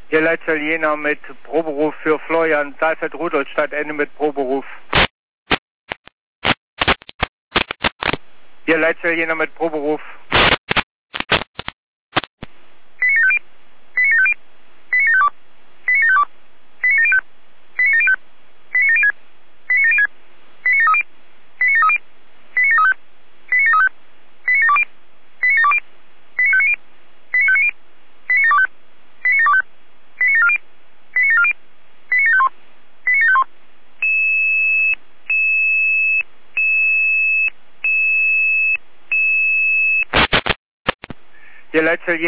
Hier Leitzahl Jena mit Proberuf für Florian Saalfeld-Rudolstadt, Ende mit Proberuf. Hier Leitzahl Jena mit Proberuf. Hier Leitzahl